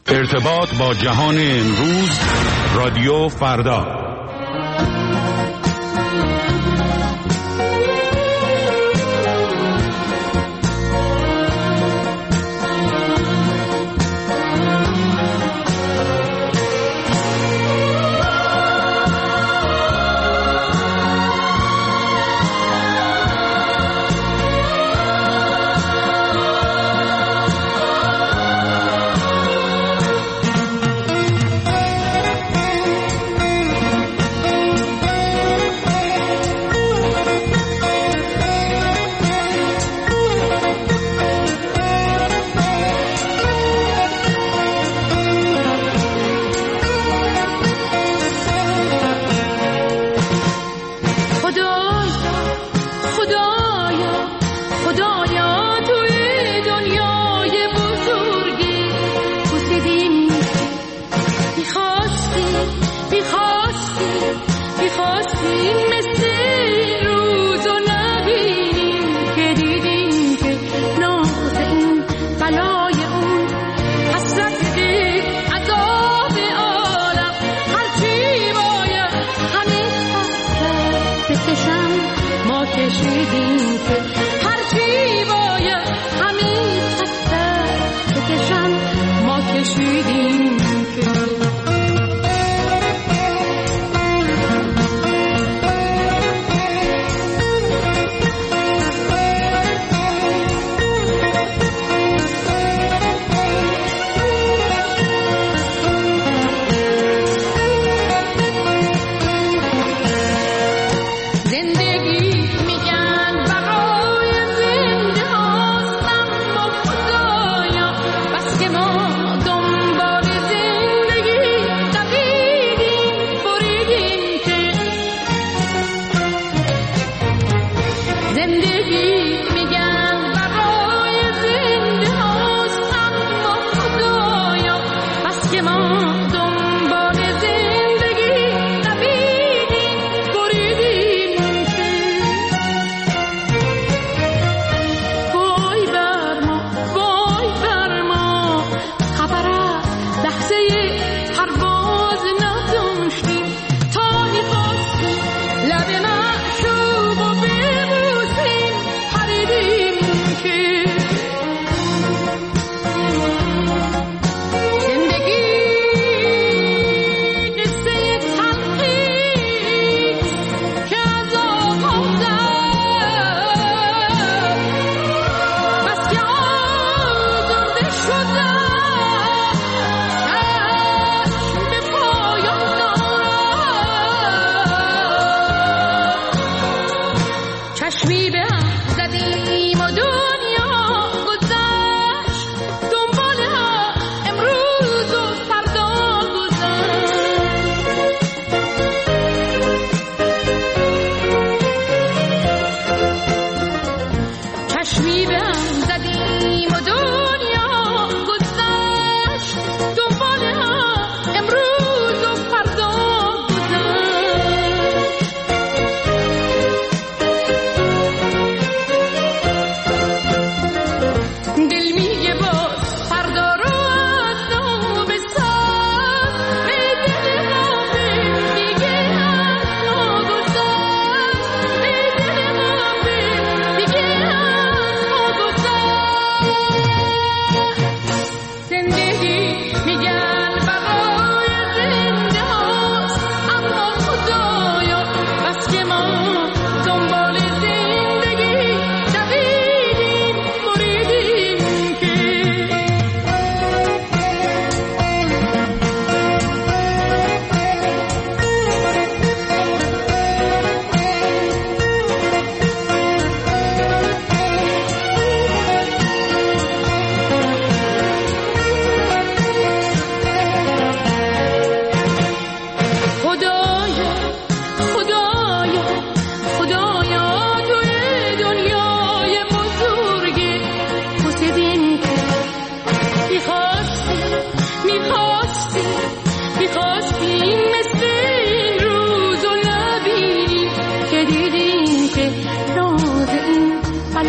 ارتباط با جهان امروز، رادیو فردا.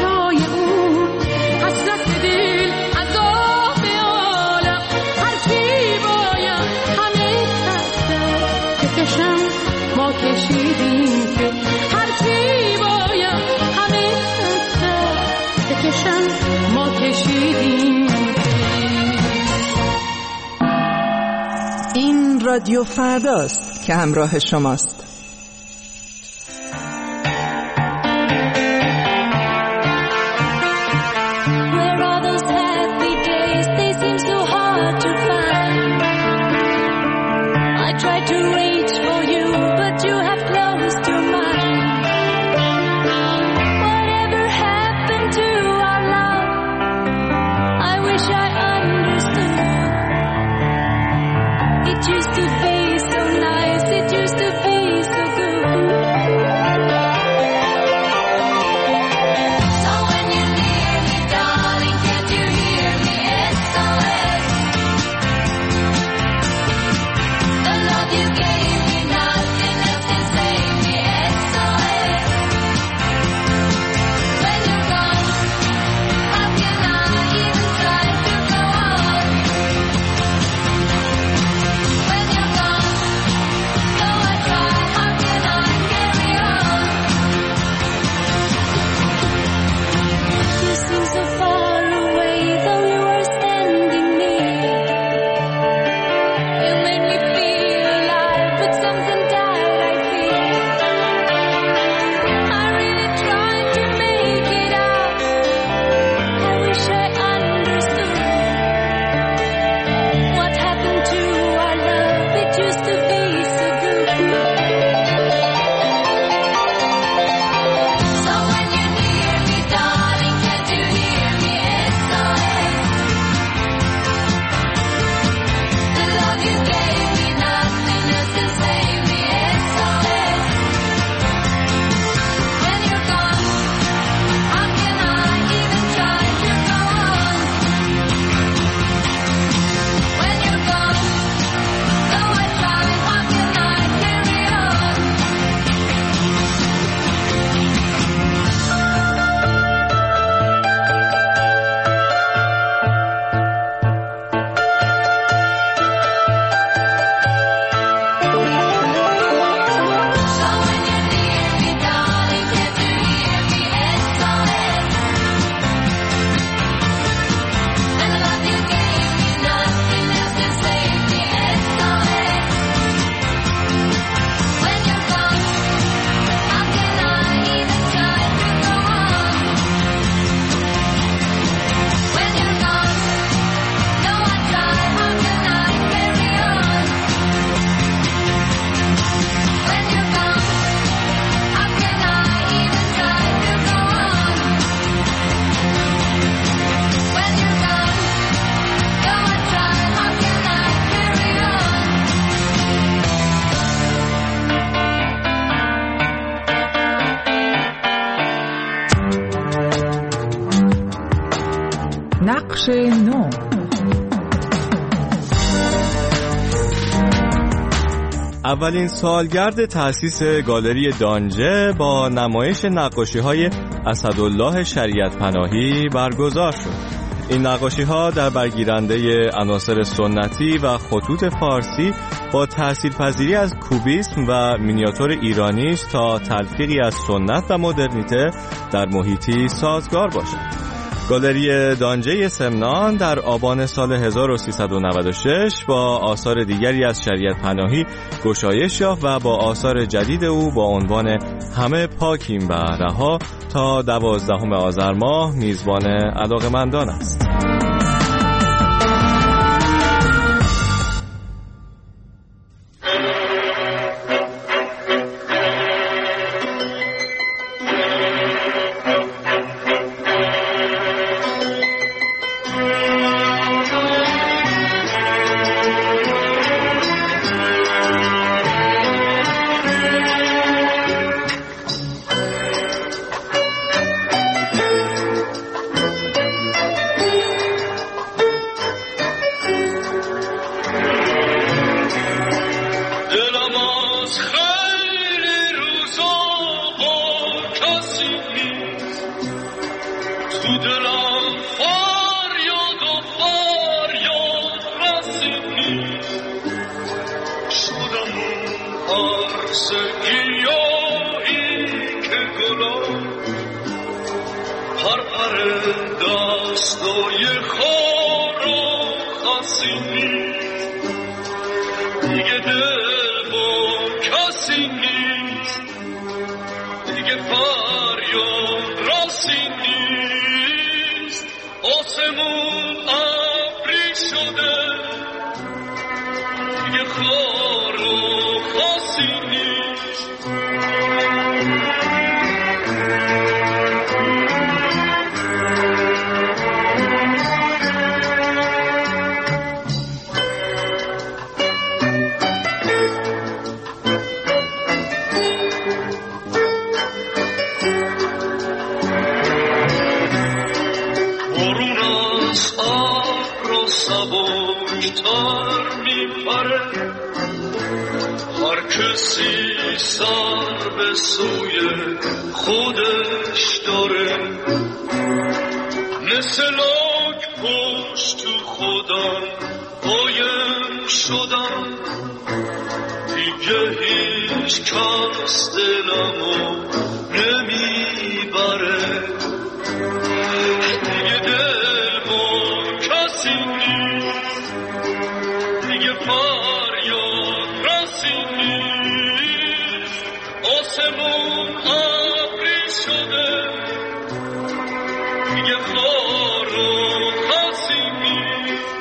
حسرت دل عذاب عالم هر کی رادیو فرداست که همراه شماست. نقش نو. اولین سالگرد تأسیس گالری دانجه با نمایش نقاشی‌های اسدالله شریعت پناهی برگزار شد. این نقاشی‌ها در برگیرنده عناصر سنتی و خطوط فارسی با تأثیرپذیری از کوبیسم و مینیاتور ایرانی است تا تلفیقی از سنت و مدرنیته در محیطی سازگار باشد. گالری دانجه سمنان در آبان سال 1396 با آثار دیگری از شریعت پناهی گشایش یافت و با آثار جدید او با عنوان همه پاکیم و رها تا 12 آذر ماه میزبان علاقه‌مندان است. دیگه آسمون ابری شده دیگه خار و خاصی نیست. سبکتر میپره هر کسی سر به سوی خودش داره، مثل لاک پشت تو خودم قایم شدم، دیگه هیچ کس دلمو نمیبره، دیگه دل با کسی نیست، دیگه فریاد رسی نیست. آسمون ابری شده دیگه خار و خسی نیست.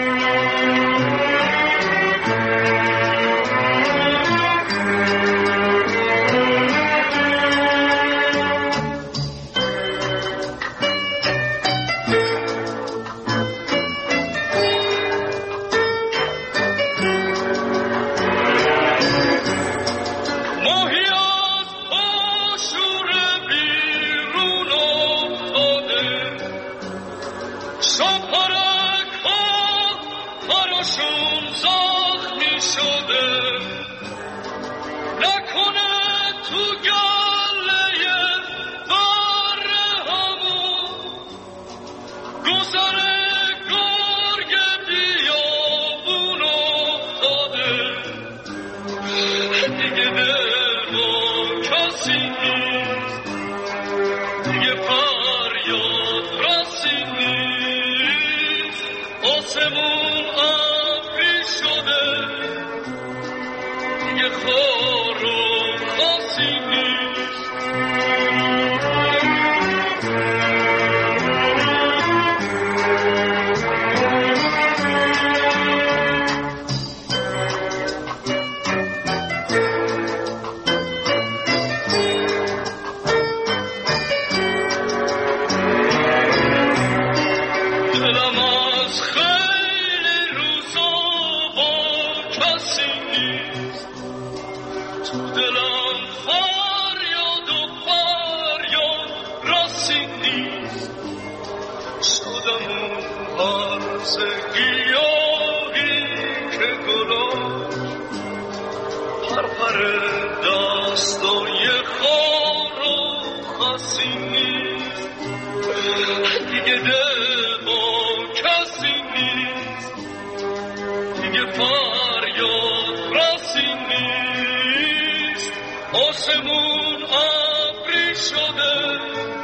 آسمون ابری شده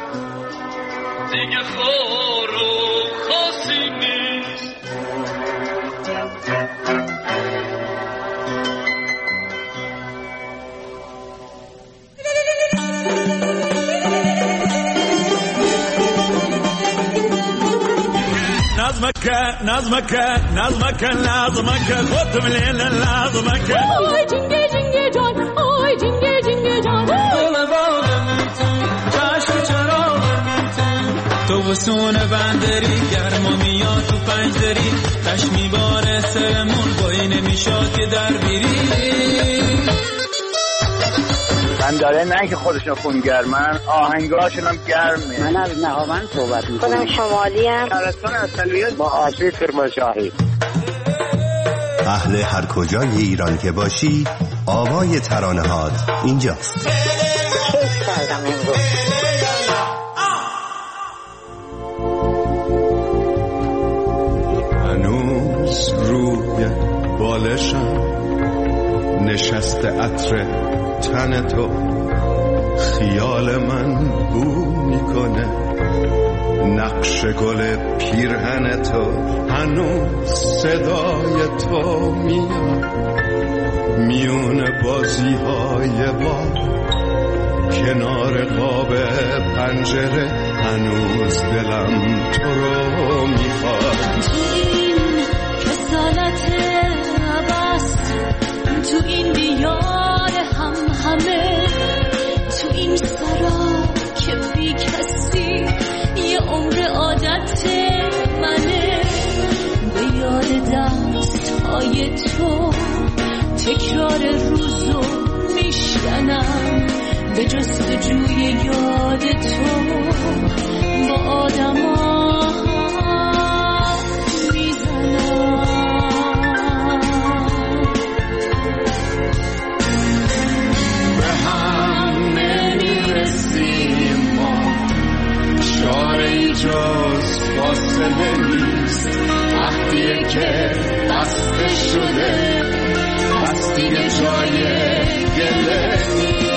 دیگه خار و خاصی نیست. نظمك خودم لیل نظمك آی جنگه جنگه جان آی جنگه جنگه جان دل باغمتون چشم چراغمتون تو وسون بندری گرما میاد تو پنجدری تش میباره سرمون بایی نمیشاد که در بیری من داره نه که خودشون خونگرمن آهنگاشون هم گرمه. من از نهاوند صحبت میکنم. خودم شمالی ام. شهرستان اصلیت با آسی کرمانشاهی. اهل هر کجای ایران که باشی آوای ترانه هات اینجاست. کیف کردم امروز. هنوز روی بالشم نشسته عطر تن تو خیال من بو میکنه نقش گل پیرهن تو هنوز صدای تو میاد میون بازی های با کنار قاب پنجره هنوز دلم تو رو میخواد. تو این کسالت عباس، تو این دیار هم همه، تو این سرا که بی کسی یه عمر عادت منه. به یاد دستهای تو تکرار روزو میشکنم، به جستجوی یاد تو با آدما میزنم. به هم نمیرسیم ما، چاره‌ای جز فاصله نیست. عهدیه که بسته شده، پس دیگه جای گله نیست.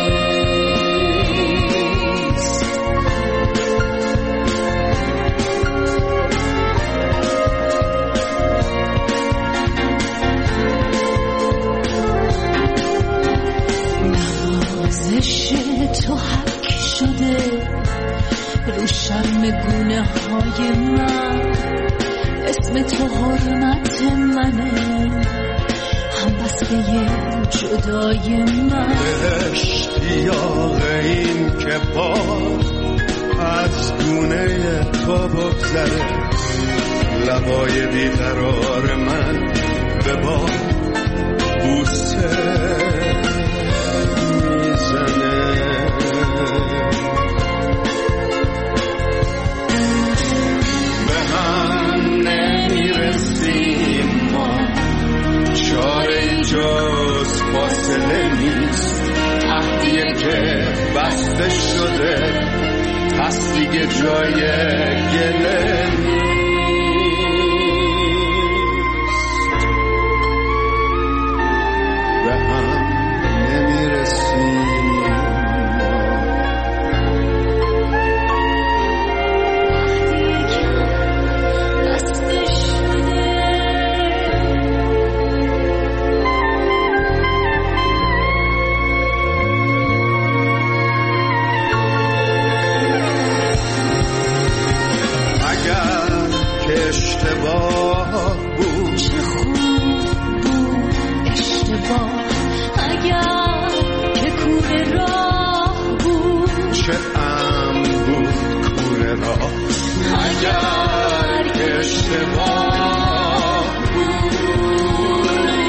نوازش تو حک شده رو شرم گونه های من، اسم تو حرمت منه، هم بسته جدای من. به اشتیاق این که باد از گونه تو بگذره، لبای بیقرار من به باد بوسه میزنه. به هم نمیرسیم ما، چاره جز فاصله نیست. عهدیه که بسته شده، پس دیگه جای گله نیست. به هم نمیرسیم اشتباه بود. چه خوب بود اشتباه، اگر که کوره راه بود. چه ام بود کوره راه، اگر که اشتباه بود.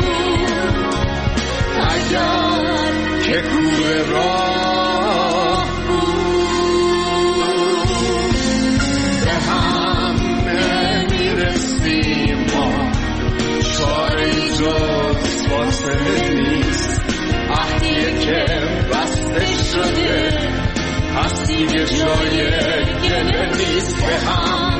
اگر که کوره راه بود. به هم نمیرسیم ما، چاره‌ای جز فاصله نیست. عهدیه که بسته شده، پس دیگه جای گله نیست. به هم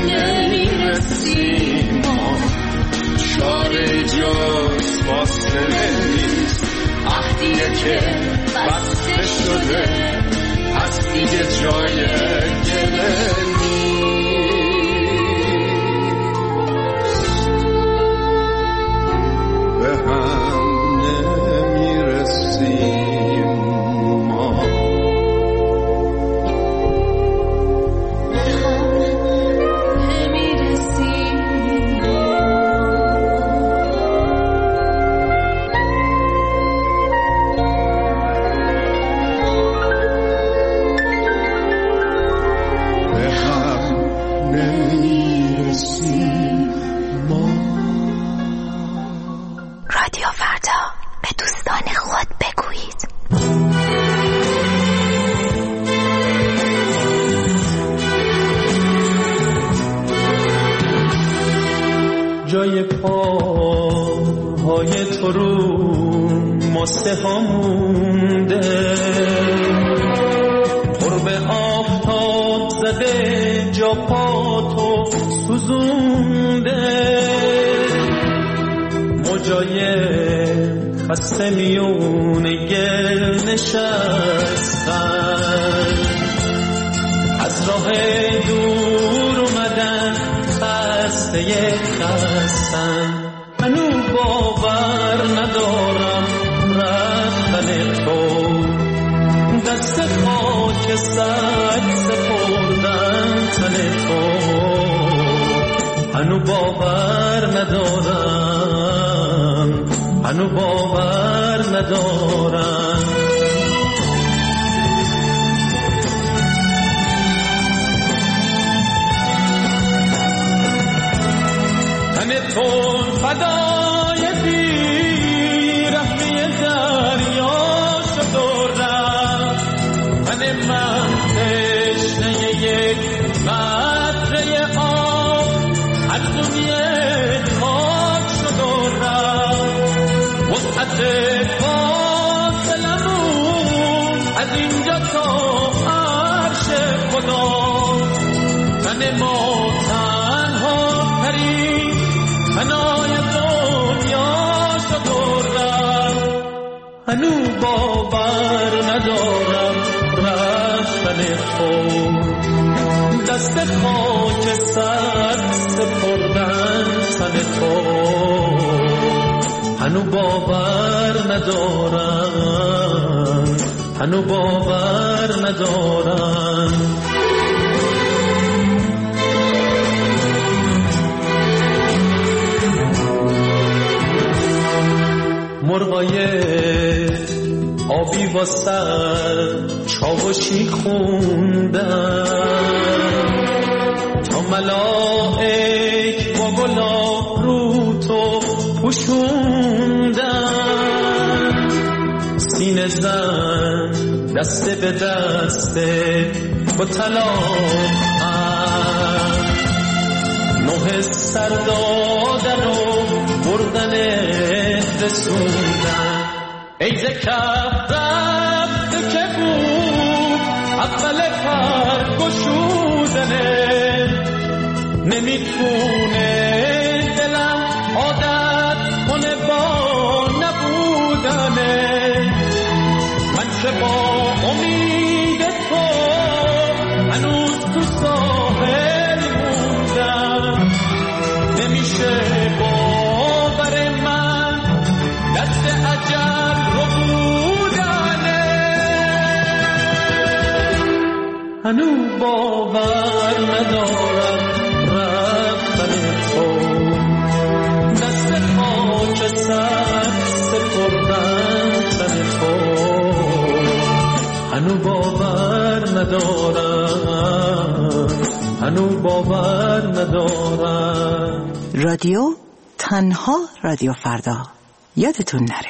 نمیرسیم ما، چاره‌ای جز فاصله نیست. عهدیه که بسته شده، پس دیگه جای گله نیست. به هم نمیرسیم ما. به هم نمیرسیم به هم نمیرسیم ما. رادیو فردا، به دوستان خود بگویید. جای پاهای تو رو ماسته ها مونده، قرب آفتاب زده جا پا تو سوزونده. موجای خسته میونه گل نشستن، از راه دور اومدن خسته خستن. منو باور ندارم رفتن تو، دست خاک سگ سپردن هنو باور ندارم، هنو باور ندارم. تن تو فدای بیرحمی دریا شد و رفت، تن من تشنه یک قطره آب از دنیا خاک شد و رفت. وسعت فاصلمون از اینجا تا عرش خدا، تن ما تنها ترین فنای دنیا شد و رفت. هنو باور ندارم رفتن تو، دست خاک سر سپردن تن تو. هنو باور ندارم، هنو باور ندارم. مرغای آبی با سر چاوشی خوندن، تا ملائک با گلاب رو تو پوشوندن. سینه زن دسته به دسته با طلاق نوح سر دادن و بردن رسوندن. ای زکف رفته که بود اول پر گشودنه، نمیتونه دلم عادت کنه با نبودنه. من که با امید تو هنوز تو ساحل موندم، نمیشه باور من دست اجل رو بودنه. هنو باور ندارم رفتن تو، دست خاک سر سپردن تن تو. هنو باور ندارم، هنو باور ندارم. رادیو تنها رادیو فردا، یادتون نره.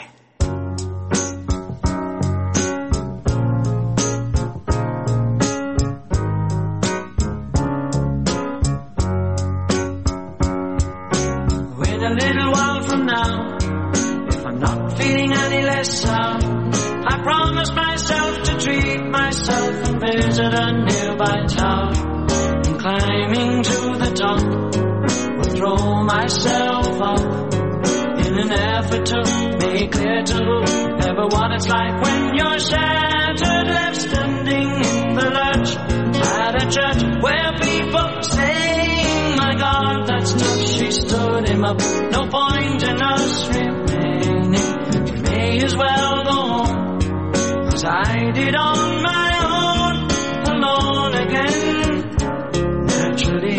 A little while from now, if I'm not feeling any less sound, I promise myself to treat myself and visit a nearby town. And climbing to the top, will throw myself up in an effort to make clear to whoever what it's like when you're shattered, left standing in the lurch at a church where people saying, my God, that's tough. She stood him up. No point in us remaining. We may as well go home, 'cause I did on my own, alone again. Naturally,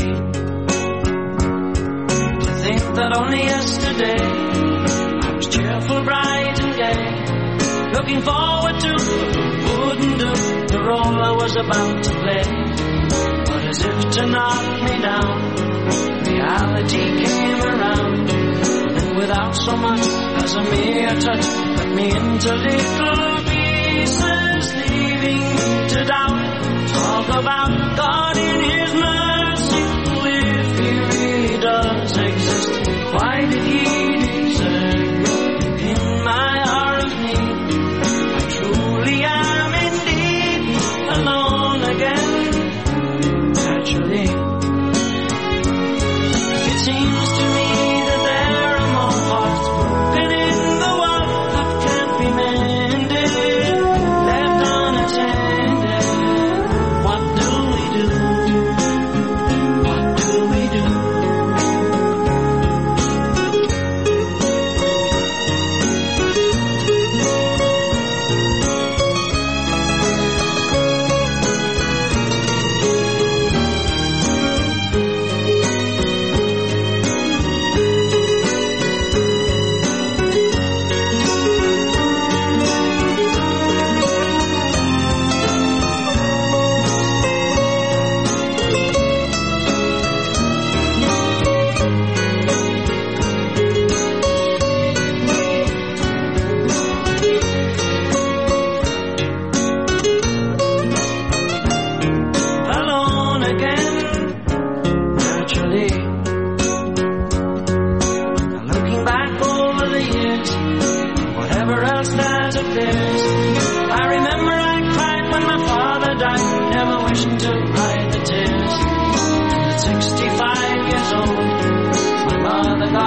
to think that only yesterday I was cheerful, bright and gay, looking forward to wouldn't do the role I was about to play. But as if to knock me down, reality came around, and without so much as a mere touch, cut me into little pieces, leaving me to doubt. Talk about God in His mercy, if He really does exist, why did He desert me in my hour of need? I truly am indeed alone again. Naturally, it seems to me that there are more hearts broken in the world that can't be mended, left unattended. What do we do?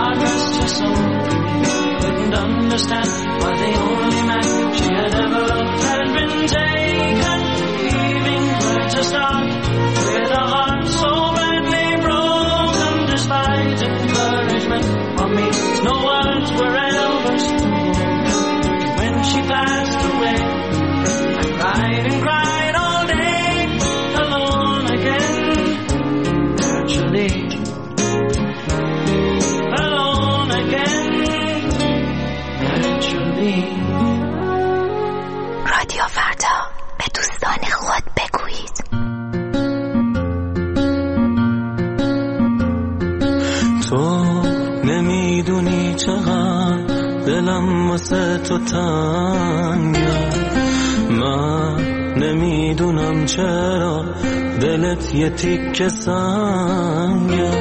God rest her soul. Couldn't understand why the only man she had ever loved had been taken, leaving her to start with a heart so badly broken. Despite encouragement from me, no words were ever spoken. When she passed away, I cried and cried all day, alone again. Naturally, alone again. Naturally. رادیو فردا، به دوستان خود بگویید. تو نمیدونی چقدر دلم واسه تو تنگه، من نمیدونم چرا دلت یه تیکه سنگه.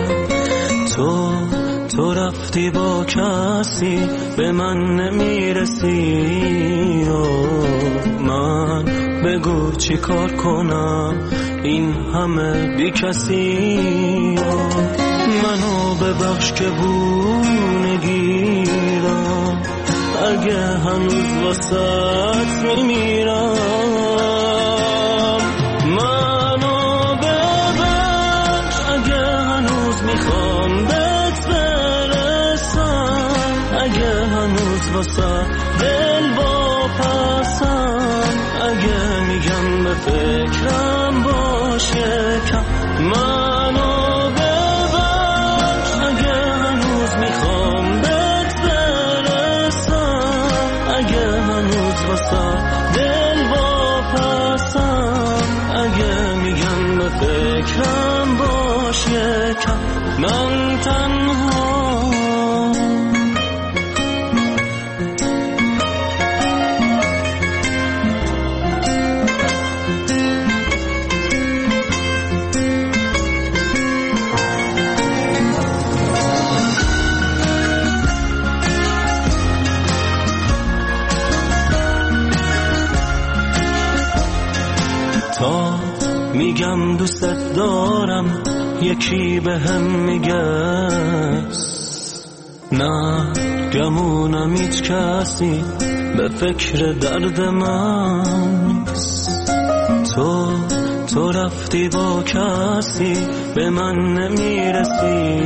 تو رفتی با کسی به من نمیرسی، من بگو چی کار کنم این همه بی کسی. منو ببخش که بونگیرم، اگه هنوز واسط میمیرم. منو ببخش اگه هنوز میخوام بهت برسم، اگه هنوز واسط دل واپسم، اگه میگم به فکرم باشه کم. منو ببخش اگه هنوز میخوام بهت برسم، اگه هنوز واسه دل واپسم، اگه میگم به فکرم باشه کم. من تنها تا میگم دوستت دارم یکی به هم میگه نه، گمونم هیچ کسی به فکر درد من نیست. تو رفتی با کسی به من نمیرسی،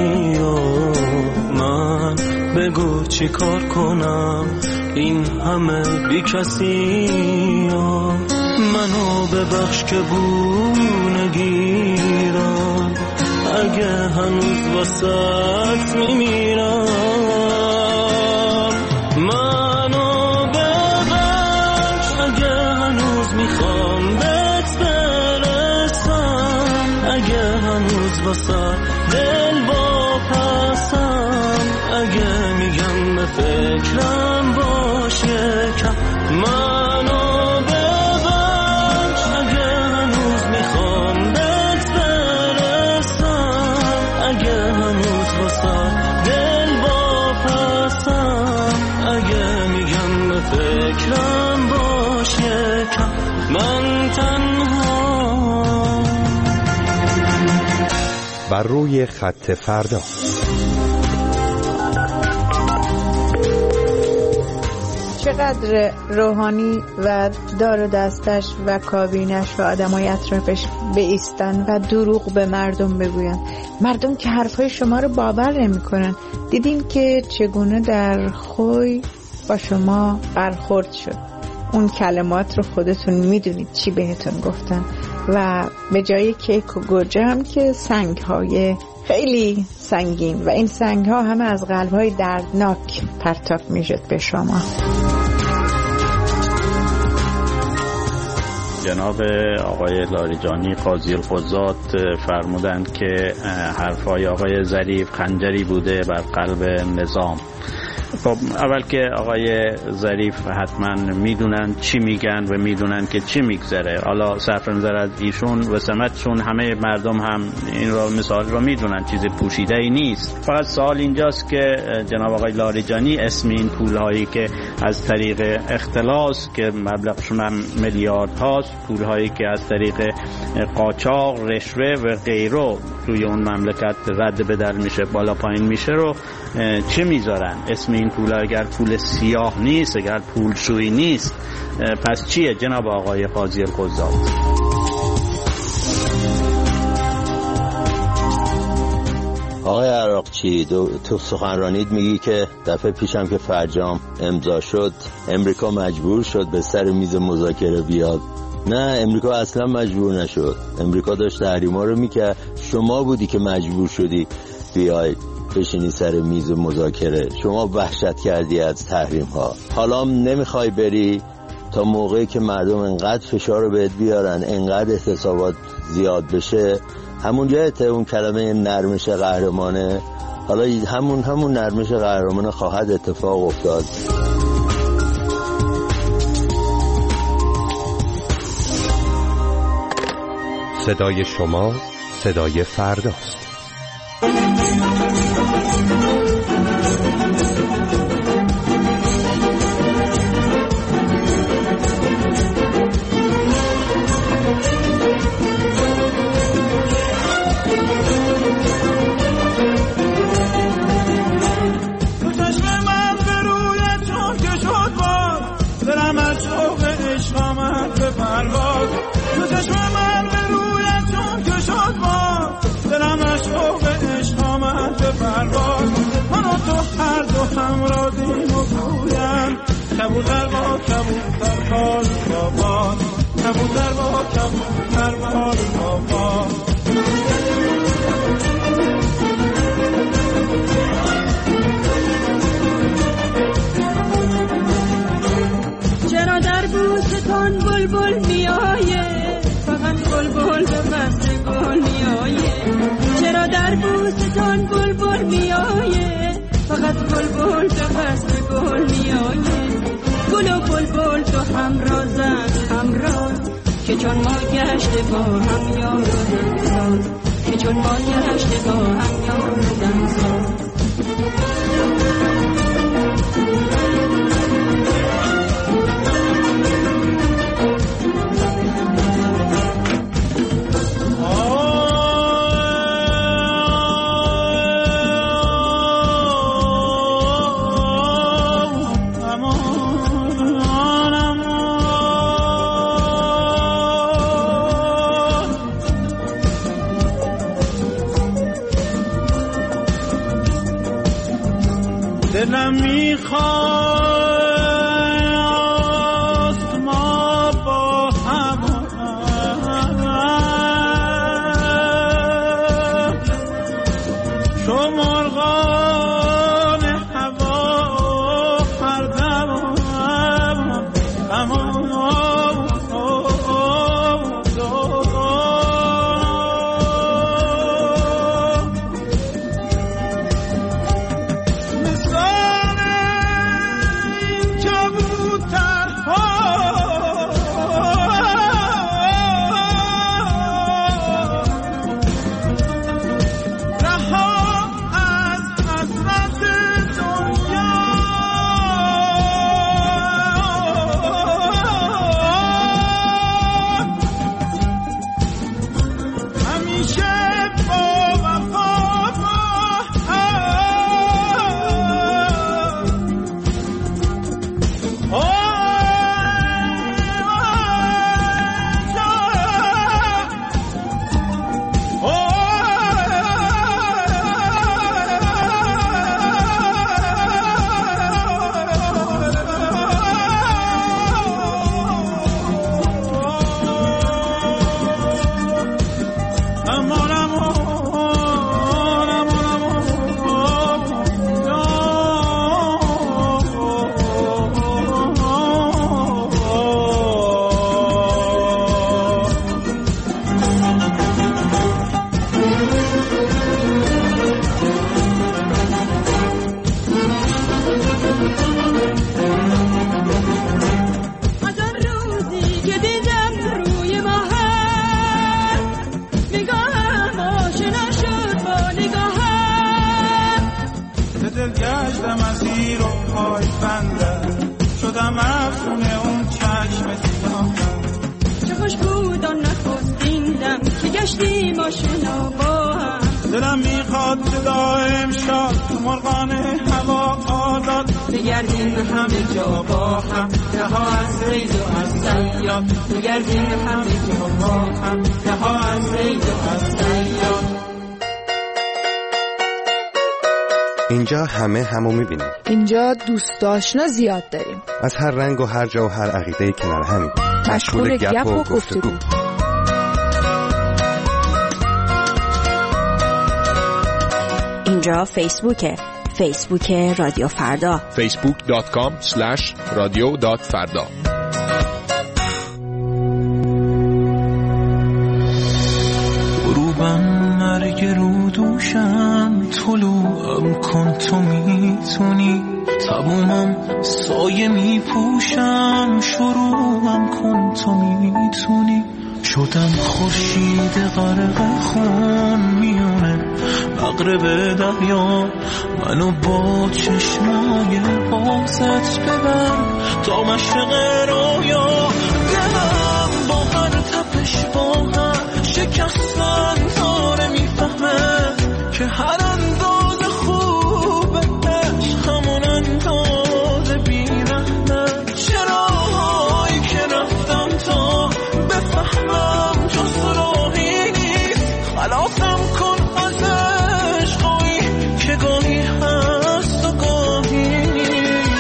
من بگو چی کار کنم این همه بی کسی. منو ببخش که بونگیرم، اگه هنوز واسط میمیرم. منو ببخش اگه هنوز میخوام بهت برسم، اگه هنوز واسط دل واپسم، اگه میگم به فکرم باشه کم. منو فکرم باشه کم. من تنها بر روی خط فردا. چقدر روحانی و دار و دستش و کابینش و آدمای اطرافش بایستن و دروغ به مردم بگوین، مردم که حرفای شما رو باور نمی کنن. دیدین که چگونه در خوی با شما برخورد شد. اون کلمات رو خودتون میدونید چی بهتون گفتن و به جای کیک و گوجه هم که سنگ‌های خیلی سنگین و این سنگ‌ها همه از قلب‌های دردناک پرتاب میشد به شما. جناب آقای لاریجانی قاضی القضات فرمودند که حرفای آقای ظریف خنجری بوده بر قلب نظام. خب اول که آقای ظریف حتما میدونن چی میگن و میدونن که چی میگذره. حالا صرف نظر از ایشون و سمتشون همه مردم هم این را مثال را میدونن، چیز پوشیده ای نیست. فقط سوال اینجاست که جناب آقای لاریجانی اسم این پول هایی که از طریق اختلاس که مبلغشون هم میلیارد هاست، پول هایی که از طریق قاچاق، رشوه و غیره توی اون مملکت رد بدل میشه، بالا پایین میشه رو چه میذارن؟ اسم این پول اگر پول سیاه نیست، اگر پول شویی نیست، پس چیه جناب آقای قاضی القضات؟ آقای عراقچی، تو سخنرانیت میگی که دفعه پیشم که فرجام امضا شد امریکا مجبور شد به سر میز مذاکره بیاد. نه، امریکا اصلا مجبور نشد. امریکا داشت تحریما رو میکرد، شما بودی که مجبور شدی بیای بشینی سر میز مذاکره. شما وحشت کردی از تحریم ها. حالا نمیخوای بری تا موقعی که مردم انقدر فشار رو بهت بیارن، انقدر احتسابات زیاد بشه. همون جایت اون کلمه نرمش قهرمانه، حالا همون نرمش قهرمانه خواهد اتفاق افتاد. صدای شما صدای فرداست. کبوتر با کبوتر بال بابا، کبوتر با کبوتر بال بابا. چرا در بوستان بلبل میآیه، فقط بلبل به قصر گل میآیه. چرا در بوستان بلبل میآیه، فقط بلبل به قصر گل میآیه. گل و بلبل تو همراز که چون ما گشته با هم یار و دمساز، که چون ما گشته با هم یار و دمساز. دلم میخواست ما با هم چو مرغان هوا هر دم چه خوش بود آن نخستین دم که گشتیم آشنا با هم. دلم میخواد که دائم شاد مرغان هوا آزاد بگردیم همه جا با هم رها از ریز و از صیاد بگردیم همه جا با هم رها از ریز و از صیاد. اینجا همه همو میبینیم. اینجا دوست آشنا زیاد داریم. از هر رنگ و هر جا و هر عقیده کنار همیم. مشغول گپ و گفتگو. اینجا فیسبوکه. فیسبوک رادیو فردا. facebook.com/radio.farda. غروبم مرگ رو دوشم طلوعم کن تو میتونی تمومم سایه میپوشم شروعم کن تو میتونی شدم خورشید غرق خون میونه مغرب دریا منو با چشمای بازت ببر تا مشرق رویا دلم با هر تپش با هر شکستن داره میفهمه که هر انداز خوبش همون انداز بیرحمه چرایی که رفتم تا بفهمم جز راهی نیست خلاصم کن از عشقایی که گاهی هست و گاهی نیست.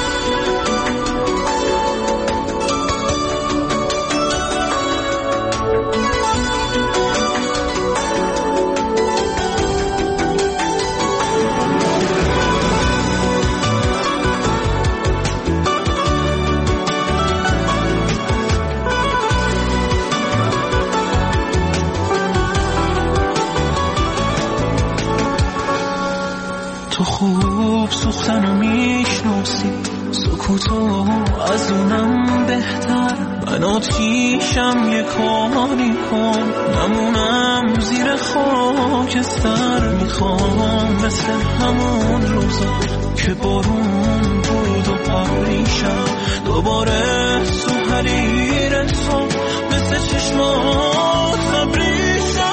تو خوب سوختنو میشناسی سکوتو از اونم بهتر من آتیشم یه کاری کن نمونم زیر خاکستر میخوام مثل همون روزا که بارون بود و پریشم دوباره تو حریر تو مثل چشمات خبریشم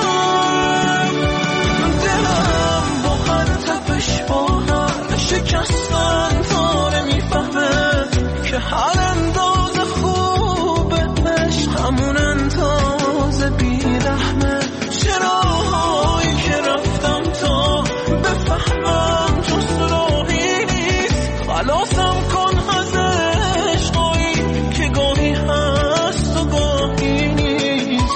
دلم با هر تپش با هر شکستن داره میفهمه که هر انداز خوبش همون انداز بیرحمه چرایی که رفتم تا بفهمم جز راهی نیست خلاصم کن از عشقایی که گاهی هست و گاهی نیست.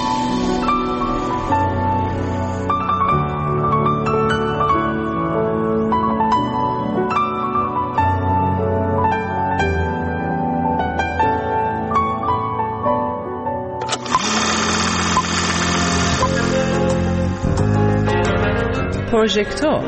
پروژکتور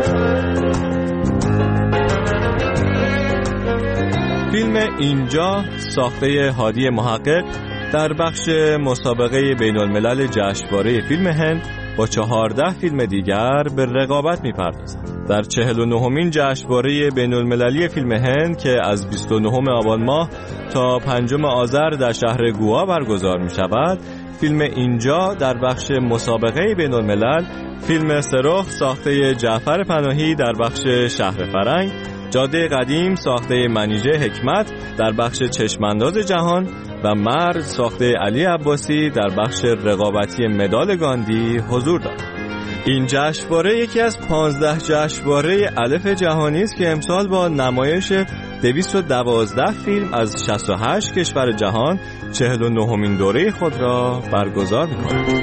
فیلم اینجا ساخته هادی محقق در بخش مسابقه بین الملل جشنواره فیلم هند با 14 فیلم دیگر به رقابت می‌پردازد. در 49مین جشنواره بین المللی فیلم هند که از 29 آبان ماه تا 5 آذر در شهر گوا برگزار می‌شود، فیلم اینجا در بخش مسابقه بین الملل فیلم سرخ ساخته جعفر پناهی در بخش شهر فرنگ، جاده قدیم ساخته منیژه حکمت در بخش چشمانداز جهان و مرد ساخته علی عباسی در بخش رقابتی مدال گاندی حضور دارد. این جشنواره یکی از 15 جشنواره الف جهانی است که امسال با نمایش 212 فیلم از 68 کشور جهان 49مین دوره خود را برگزار می‌کند.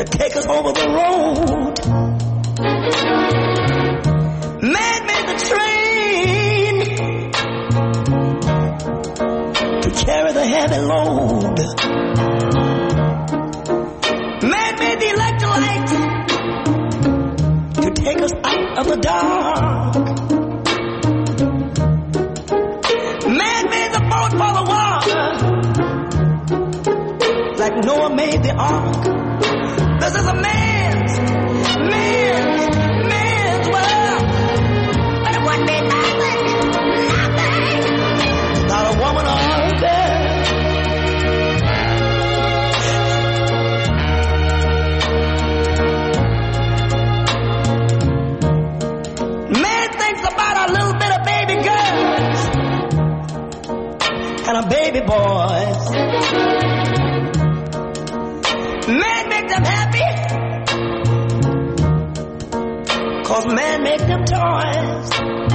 to take us over the road. Man made the train to carry the heavy load. Man made the electric light to take us out of the dark. Man made the boat for the water, like Noah made the ark. This is a man's world. But it wouldn't be nothing without a woman or a girl. Man thinks about a little bit of baby girls and a baby boys. Man make them happy, 'cause man make them toys.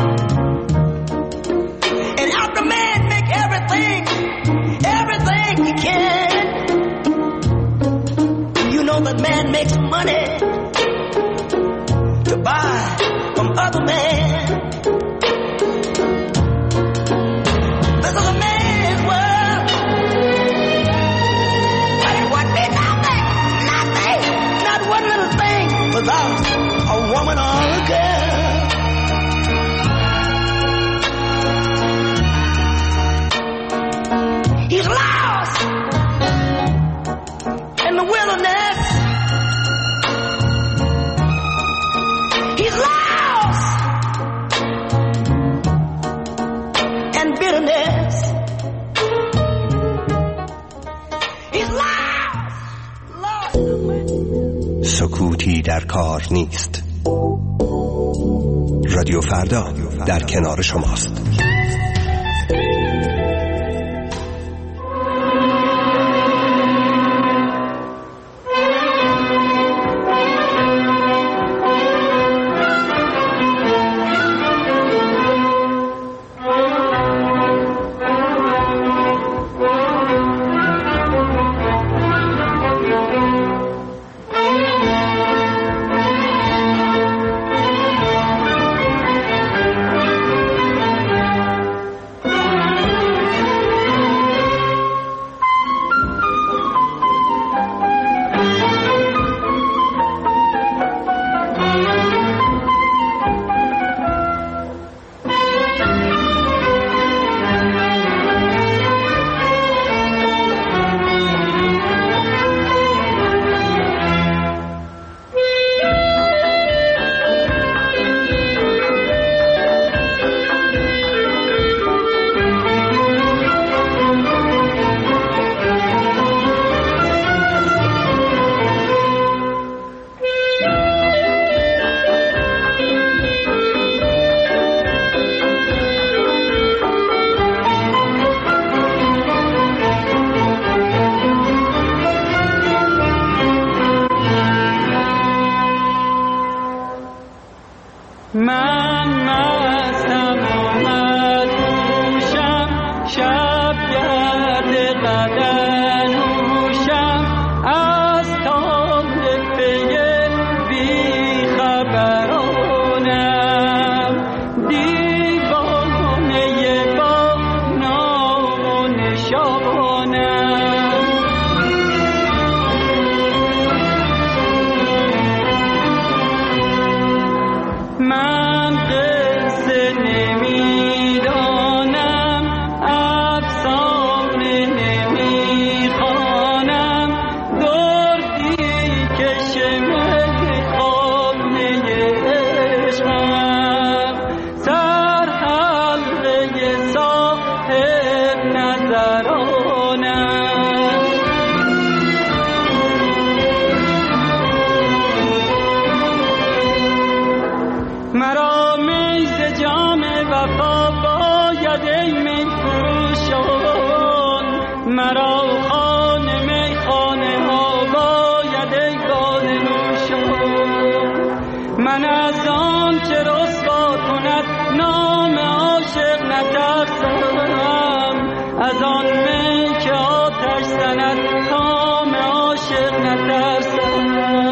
And after man make everything he can, you know that man makes money to buy from other men. This is a man's world. But it would be nothing, not one little thing without a woman or a girl. He's lost in the wilderness. He's lost in bitterness. He's lost. سکوتی در کار نیست. رادیو فردا در کنار شماست. از آن می که آتش زند کام عاشق نترسم.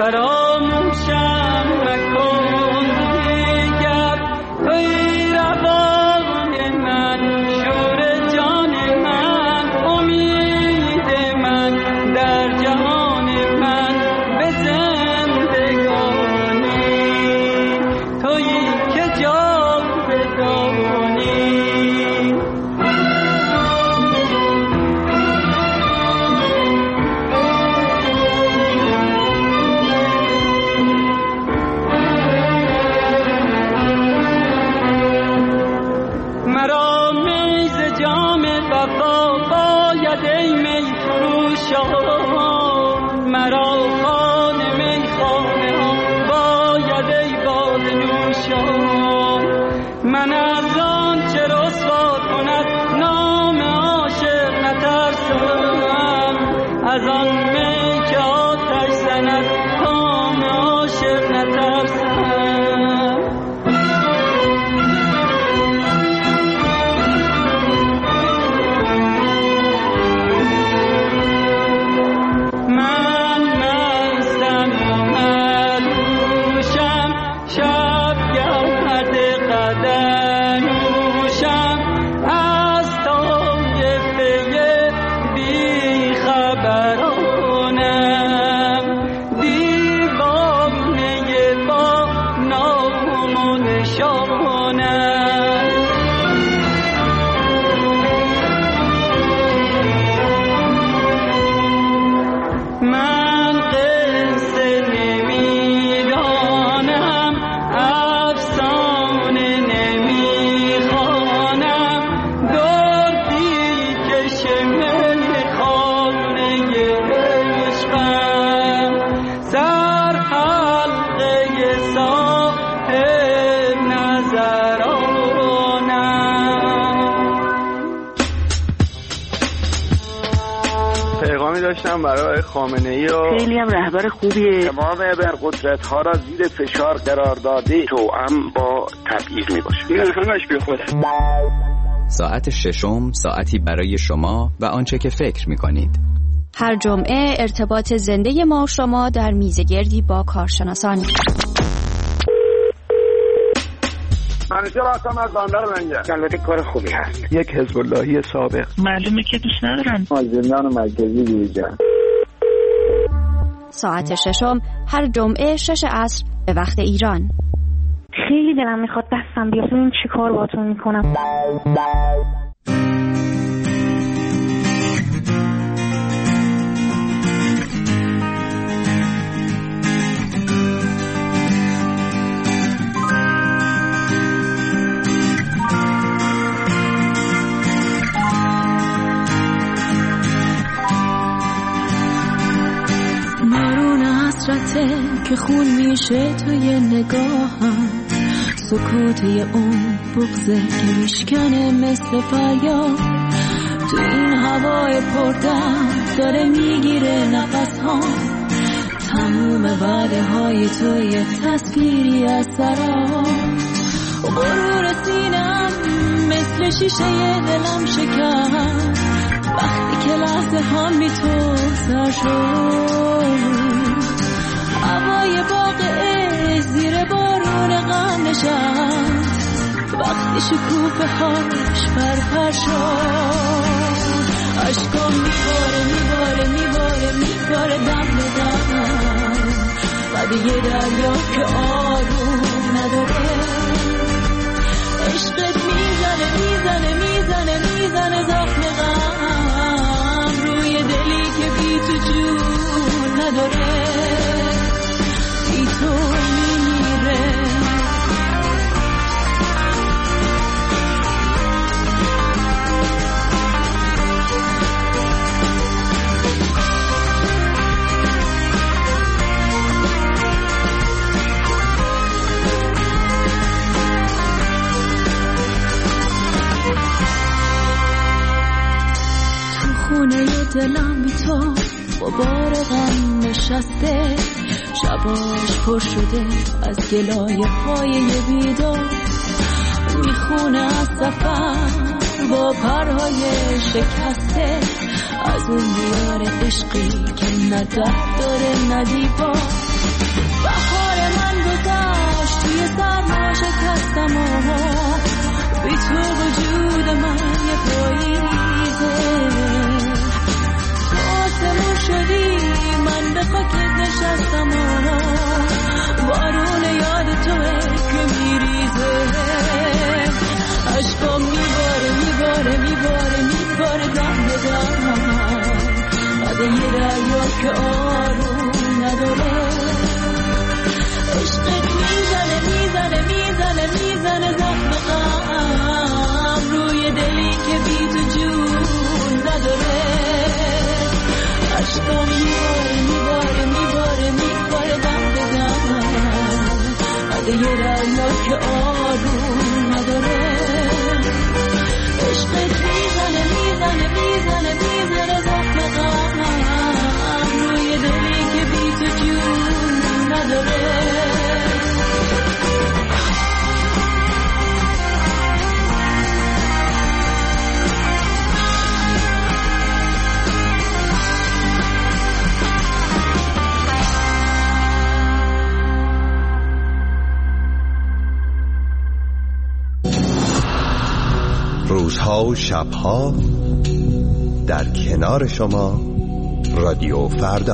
فراموشم مکن دیگر توی روان من شور جان من امید من در جهان من به زندگانی توی که جاودانی مرا میز جام وفا باید ای می فروشان مرا خانه می خانه ها باید ای باده نوشان من از آن چه رسوا کند نام عاشق نترسم از آن می که آتش زند نام عاشق نترسم من مستم و مدهوشم شب گرد قدموشم از طایفه بیخبرانم دیوانه با نام و نشانم من قصه نمیدانم افسانه نمیخوانم دردی که شمل خانه عشقم سر حلقه صاحب نظرانم پیغامی داشتم برای خامنه‌ای و خیلی هم رهبر خوبیه. تمام ابرقدرت ها را زیر فشار قرار داده توأم با تبعیض می باشه. این همش بی خوده. ساعت ششم ساعتی برای شما و آنچه که فکر می کنید. هر جمعه ارتباط زنده ما و شما در میزگردی با کارشناسان. منیجر هستم از بندر منگه. البته کار خوبی هست. یک حزب اللهی سابق. معلومه که دوست ندارن. مازندران مرکزی بیرجان. ساعت ششم هر جمعه 6 عصر به وقت ایران. خیلی دلم میخواد دستم بیاد ببین چی کار باهاتون میکنم. نارون حسرته که خون میشه توی نگاهم سکوت اون بغضه که میشکنه مثل فریاد تو این هوای پردرد داره میگیره نفس ها تموم وعده های تو یه تصویری از سراب غرور سینم مثل شیشه دلم شکست وقتی که لحظه ها می تو سر شد هوای باغ عشق زیر بارون غم نشست وقتی شکوفه هاش پرپر شد عشقام میباره دم به دم و دیگه دریا که آروم نداره عشقت میزنه زخم غم روی دلی که بی تو جون نداره بی تو میمیره خونه دلم بی تو با بار غم نشسته شباش پر شده از گلایه های بیدار میخونه از سفر با پرهای شکسته از اون دیار عشقی که نه در داره نه دیوار بهار من گذشت توی سرما شکستم و بی تو وجود من یه پاییزه آسمون شدی من به خاکت نشستم و بارون یاد توه که میریزه عشقم میباره دم به دم بعد یه دریا که آروم نداره عشقت میزنه زخم غم روی دلی که بی تو جون نداره عشقم میباره دم به دم بعد یه دریا که آروم نداره عشقت میزنه زخم غم روی دلی که بی تو جون نداره روزها و شبها در کنار شما رادیو فردا.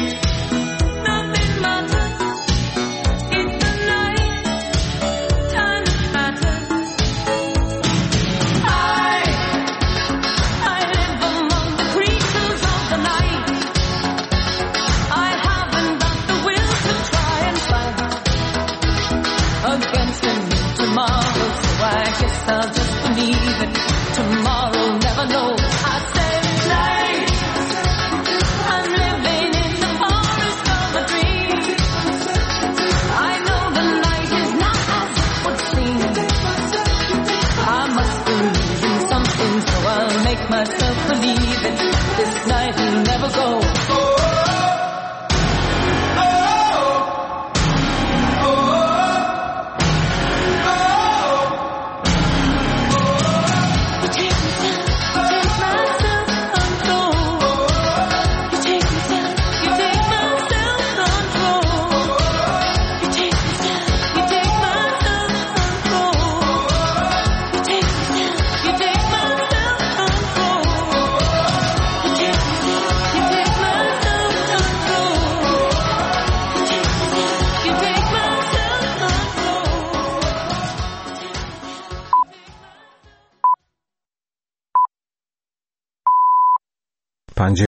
time پنجه